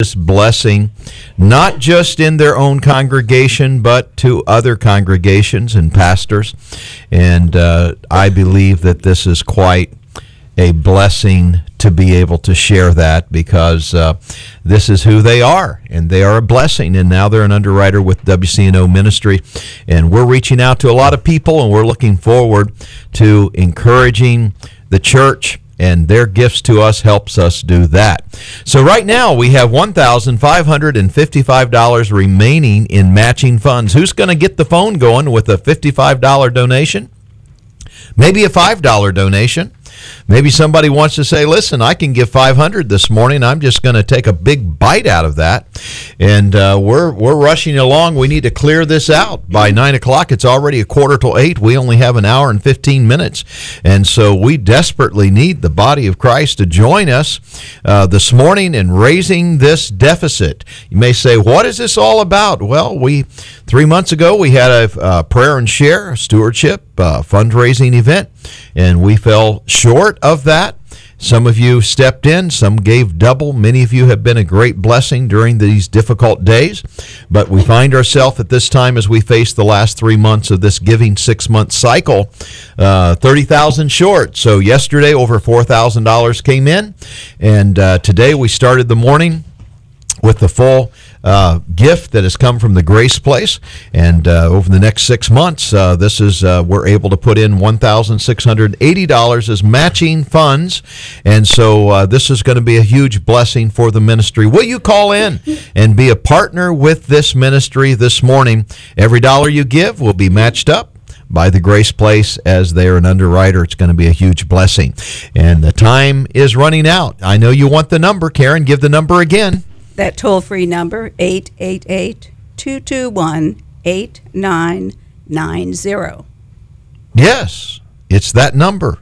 this blessing, not just in their own congregation, but to other congregations and pastors. And I believe that this is quite a blessing to be able to share that, because this is who they are, and they are a blessing. And now they're an underwriter with WCNO Ministry, and we're reaching out to a lot of people, and we're looking forward to encouraging the church, and their gifts to us helps us do that. So right now we have $1,555 remaining in matching funds. Who's going to get the phone going with a $55 donation? Maybe a $5 donation. Maybe somebody wants to say, listen, I can give $500 this morning. I'm just going to take a big bite out of that. And we're rushing along. We need to clear this out by 9 o'clock. It's already 7:45. We only have an hour and 15 minutes. And so we desperately need the body of Christ to join us this morning in raising this deficit. You may say, what is this all about? Well, 3 months ago, we had a prayer and share, stewardship, fundraising event, and we fell short of that. Some of you stepped in, some gave double. Many of you have been a great blessing during these difficult days. But we find ourselves at this time, as we face the last 3 months of this giving 6-month cycle, 30,000 short. So yesterday, over $4,000 came in, and today we started the morning with the full gift that has come from the Grace Place, and over the next 6 months, we're able to put in $1,680 as matching funds, and so this is going to be a huge blessing for the ministry. Will you call in and be a partner with this ministry this morning? Every dollar you give will be matched up by the Grace Place as they're an underwriter. It's going to be a huge blessing, and the time is running out. I know you want the number. Karen, give the number again. That toll-free number, 888-221-8990. Yes, it's that number,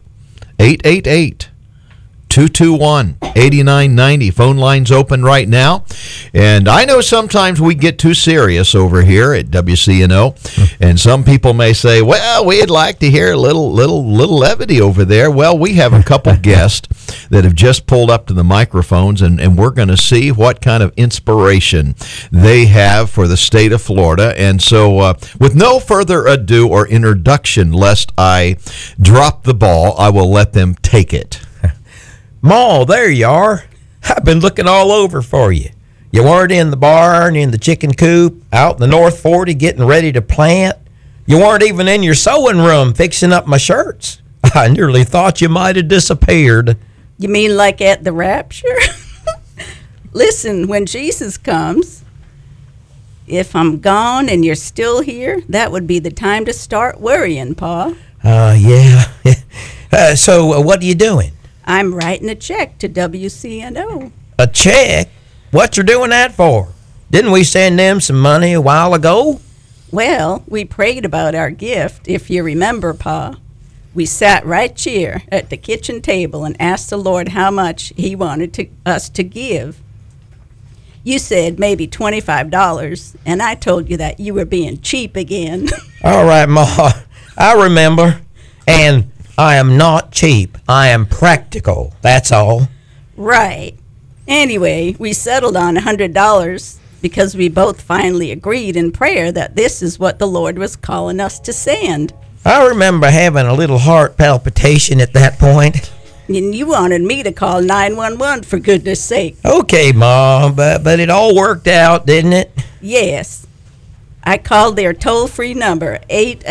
888-221-8990. Phone line's open right now. And I know sometimes we get too serious over here at WCNO, and some people may say, well, we'd like to hear a little levity over there. Well, we have a couple guests that have just pulled up to the microphones, and we're going to see what kind of inspiration they have for the state of Florida. And so with no further ado or introduction, lest I drop the ball, I will let them take it. Ma, there you are. I've been looking all over for you. You weren't in the barn, in the chicken coop, out in the North 40 getting ready to plant. You weren't even in your sewing room fixing up my shirts. I nearly thought you might have disappeared. You mean like at the rapture? Listen, when Jesus comes, if I'm gone and you're still here, that would be the time to start worrying, Pa. Yeah. So what are you doing? I'm writing a check to WCNO. A check? What you doing that for? Didn't we send them some money a while ago? Well, we prayed about our gift, if you remember, Pa. We sat right here at the kitchen table and asked the Lord how much he wanted us to give. You said maybe $25, and I told you that you were being cheap again. All right, Ma, I remember. And I am not cheap. I am practical, that's all. Right. Anyway, we settled on $100 because we both finally agreed in prayer that this is what the Lord was calling us to send. I remember having a little heart palpitation at that point. And you wanted me to call 911, for goodness sake. Okay, Ma, but it all worked out, didn't it? Yes. I called their toll-free number,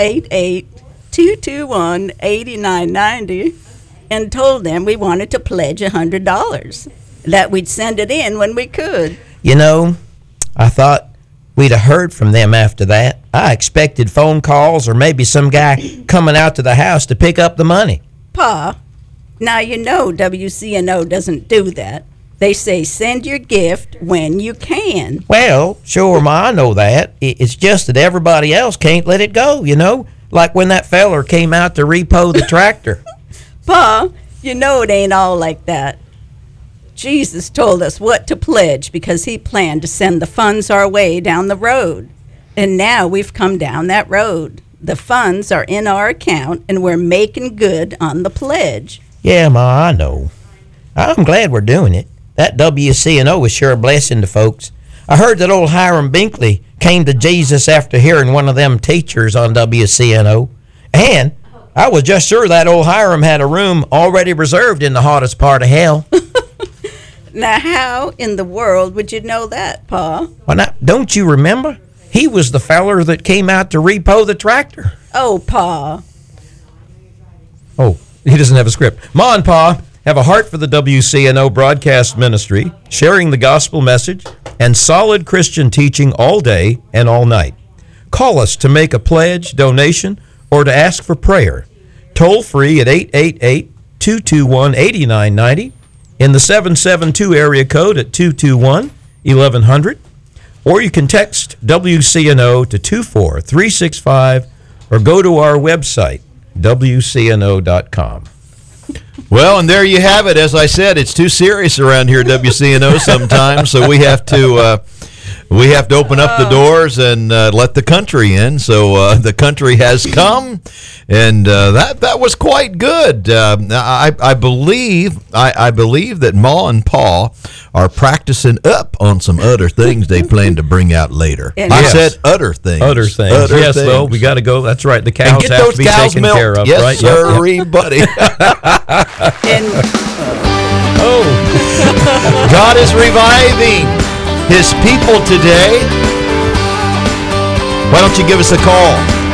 888-221-8990, and told them we wanted to pledge $100, that we'd send it in when we could. You know, I thought we'd have heard from them after that. I expected phone calls or maybe some guy coming out to the house to pick up the money. Pa, now you know WCNO doesn't do that. They say send your gift when you can. Well, sure, Ma, I know that. It's just that everybody else can't let it go, you know? Like when that feller came out to repo the tractor. Pa, you know it ain't all like that. Jesus told us what to pledge because he planned to send the funds our way down the road. And now we've come down that road. The funds are in our account, and we're making good on the pledge. Yeah, Ma, I know. I'm glad we're doing it. That WCNO is sure a blessing to folks. I heard that old Hiram Binkley came to Jesus after hearing one of them teachers on WCNO. And I was just sure that old Hiram had a room already reserved in the hottest part of hell. Now, how in the world would you know that, Pa? Well, now, don't you remember? He was the feller that came out to repo the tractor. Oh, Pa. Oh, he doesn't have a script. Ma and Pa have a heart for the WCNO broadcast ministry, sharing the gospel message and solid Christian teaching all day and all night. Call us to make a pledge, donation, or to ask for prayer. Toll free at 888-221-8990, in the 772 area code at 221-1100, or you can text WCNO to 24365 or go to our website, WCNO.com. Well, and there you have it. As I said, it's too serious around here at WCNO sometimes, so we have to open up the doors and let the country in. So the country has come, and that was quite good. I believe that Ma and Pa are practicing up on some other things they plan to bring out later. And I yes. said other things. Other things. Other Yes, things. though, we got to go. That's right. The And cows get have those to be cows taken milked. care of, Yes, right? sir, buddy. And Oh, God is reviving His people today. Why don't you give us a call?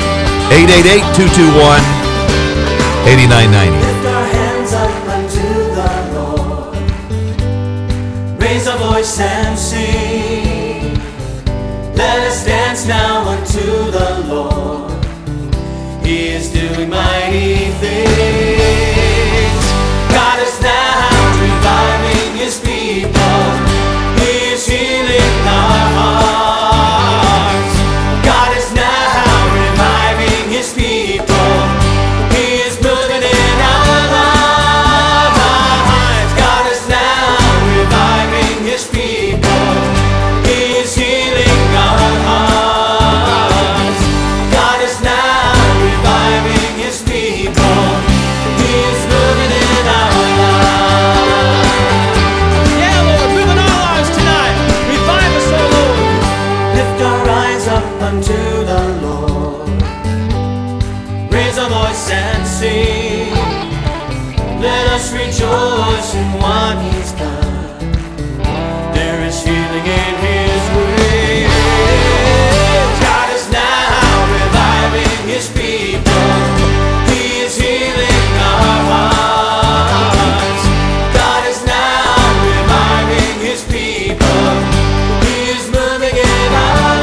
888-221-8990. Lift our hands up unto the Lord. Raise a voice and sing. Let us dance now unto the Lord. He is doing mighty things. God is now reviving His people. He is healing our hearts. God is now reviving His people. He is moving in our lives. God is now reviving His people. He is healing our hearts. God is now reviving His people. He is moving in our lives. Yeah, Lord, move in our lives tonight. Revive us, oh Lord. Lift our eyes up unto the Lord. Raise a voice and sing. Let us rejoice in what He's done. There is healing in His ways. God is now reviving His people. He is healing our hearts. God is now reviving His people. He is moving in our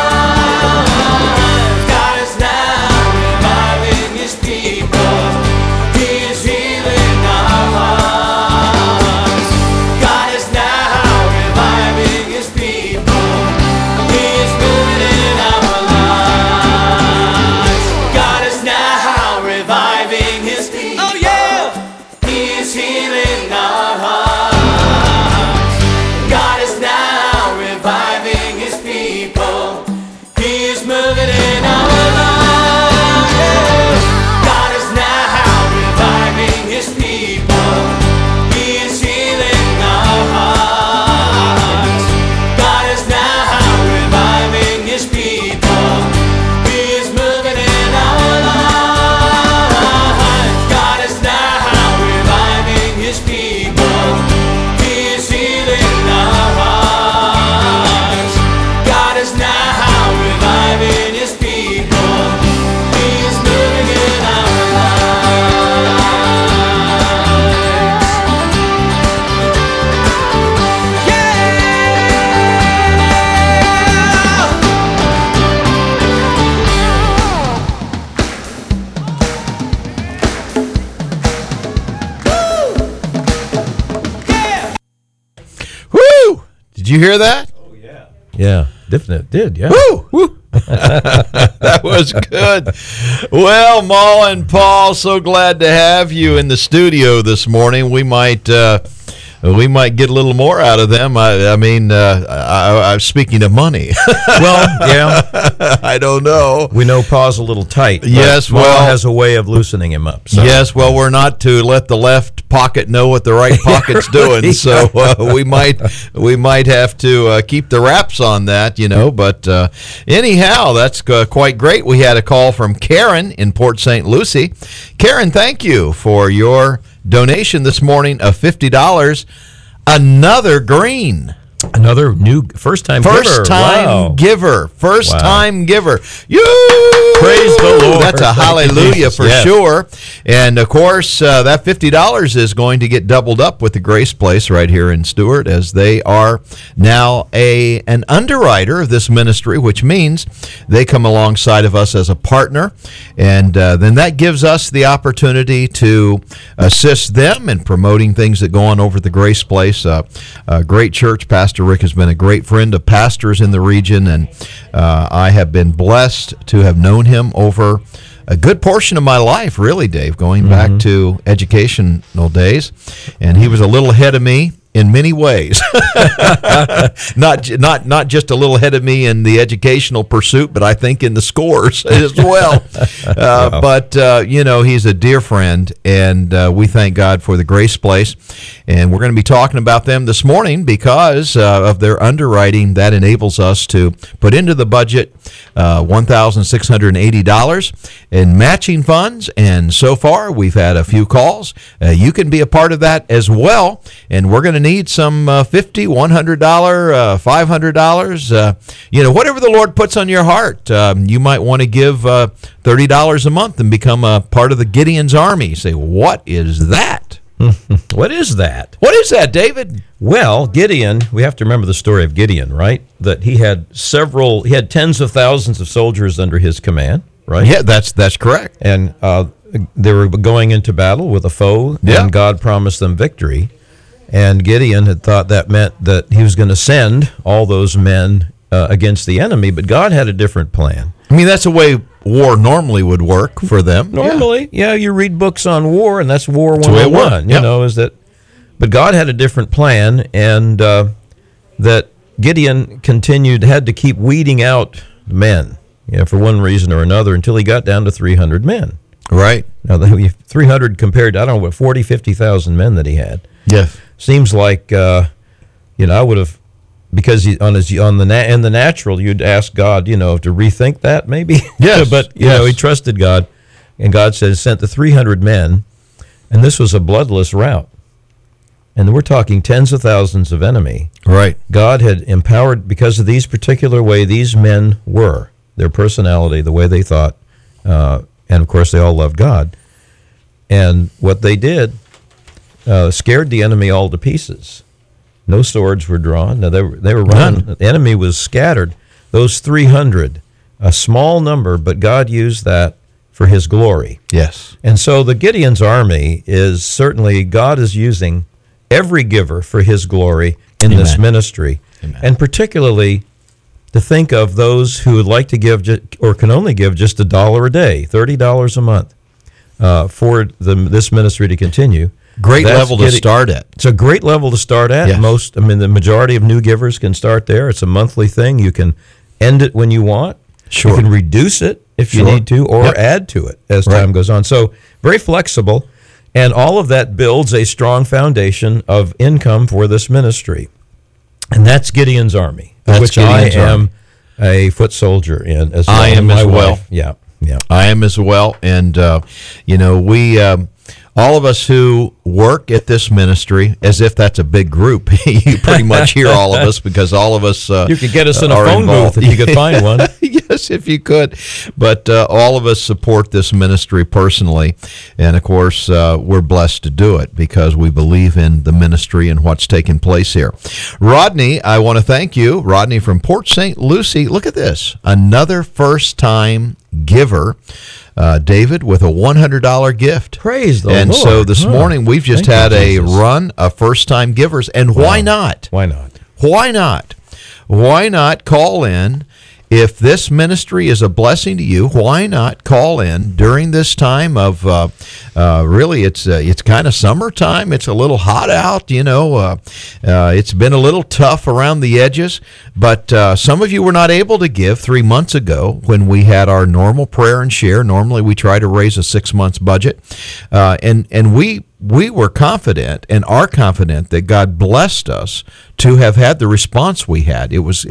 lives. God is now reviving His people. He is healing our hearts. God is now reviving His people. He is moving in our lives. God is now reviving His people. Oh yeah! He is healing our hearts. God is now reviving His people. He is moving in our lives. God is now reviving His people. He is healing our hearts. God is now reviving His people. He is moving in our lives. God is now reviving His people. He is healing our hearts. God is now reviving His people. He is moving in our lives. Woo! Did you hear that? yeah, definitely did. Yeah. Woo! That was good. Well, Ma and Paul, so glad to have you in the studio this morning. We might we might get a little more out of them. I mean, I'm speaking of money. Well, yeah, I don't know. we know Pa's a little tight. But Yes, Ma well- has a way of loosening him up. So. Yes, well, we're not to let the left pocket know what the right pocket's doing, so we might have to keep the wraps on that, you know. But anyhow, that's quite great. We had a call from Karen in Port St. Lucie. Karen, thank you for your donation this morning of $50. Another green. Another new first-time giver. First-time Wow. giver. First-time giver. You Praise the Lord. That's a Thank you, hallelujah Jesus. for Yes. sure. And, of course, that $50 is going to get doubled up with the Grace Place right here in Stewart, as they are now an underwriter of this ministry, which means they come alongside of us as a partner. And then that gives us the opportunity to assist them in promoting things that go on over at the Grace Place. A great church. Pastor Rick has been a great friend of pastors in the region, and I have been blessed to have known him over a good portion of my life, really, Dave, going back to educational days. And he was a little ahead of me in many ways. not just a little ahead of me in the educational pursuit, but I think in the scores as well. But you know, he's a dear friend, and we thank God for the Grace Place. And we're going to be talking about them this morning because of their underwriting that enables us to put into the budget $1,680 in matching funds. And so far, we've had a few calls. You can be a part of that as well. And we're going to need some $50, $100, $500, you know, whatever the Lord puts on your heart. You might want to give $30 a month and become a part of the Gideon's Army. You say, what is that? What is that? What is that, David? Well, Gideon, we have to remember the story of Gideon, right? That he had tens of thousands of soldiers under his command, right? Yeah, that's correct. And they were going into battle with a foe, Yeah. and God promised them victory. And Gideon had thought that meant that he was going to send all those men against the enemy, but God had a different plan. I mean, that's the way war normally would work for them. Normally, yeah, you read books on war, and that's War the way it 101, worked. you Yep. know, is that. But God had a different plan, and that Gideon had to keep weeding out men, you know, for one reason or another, until he got down to 300 men. Right. Now, 300 compared to, I don't know, what, 40, 50,000 men that he had. Yes. Seems like, you know, I would have, because in the natural, you'd ask God, you know, to rethink that maybe. Yes, But, you know, he trusted God, and God sent the 300 men, and this was a bloodless rout. And we're talking tens of thousands of enemy. Right. God had empowered, because of these particular way these men were, their personality, the way they thought, and of course they all loved God. And what they did scared the enemy all to pieces. No swords were drawn. No, they were running. None. The enemy was scattered. Those 300, a small number, but God used that for his glory. Yes. And so the Gideon's army is certainly, God is using every giver for his glory in this ministry. Amen. And particularly to think of those who would like to give or can only give just $1 a day, $30 a month for this ministry to continue. Great That's level to start at. It's a great level to start at. Yes. The majority of new givers can start there. It's a monthly thing. You can end it when you want. Sure. You can reduce it if you Sure. need to, or Yep. add to it as Right. time goes on. So very flexible, and all of that builds a strong foundation of income for this ministry. And that's Gideon's Army, That's which Gideon's I am Army. a foot soldier in as well. I am and my as well. wife. Yeah, yeah. I am as well. And, you know, we, all of us who work at this ministry, as if that's a big group, you pretty much hear all of us because all of us You could get us in a are phone involved. booth if you could find one. Yes, if you could. But all of us support this ministry personally. And, of course, we're blessed to do it because we believe in the ministry and what's taking place here. Rodney, I want to thank you. Rodney from Port St. Lucie. Look at this. Another first-time giver. David, with a $100 gift. Praise the And Lord. so this Huh. morning, we've just Thank had you, a Jesus. run of first-time givers. And why Wow. not? Why not? Why not? Why not call in If this ministry is a blessing to you, why not call in during this time of really it's kind of summertime. It's a little hot out, it's been a little tough around the edges, but some of you were not able to give 3 months ago when we had our normal prayer and share. Normally we try to raise a 6 months budget, and we were confident and are confident that God blessed us to have had the response we had. It was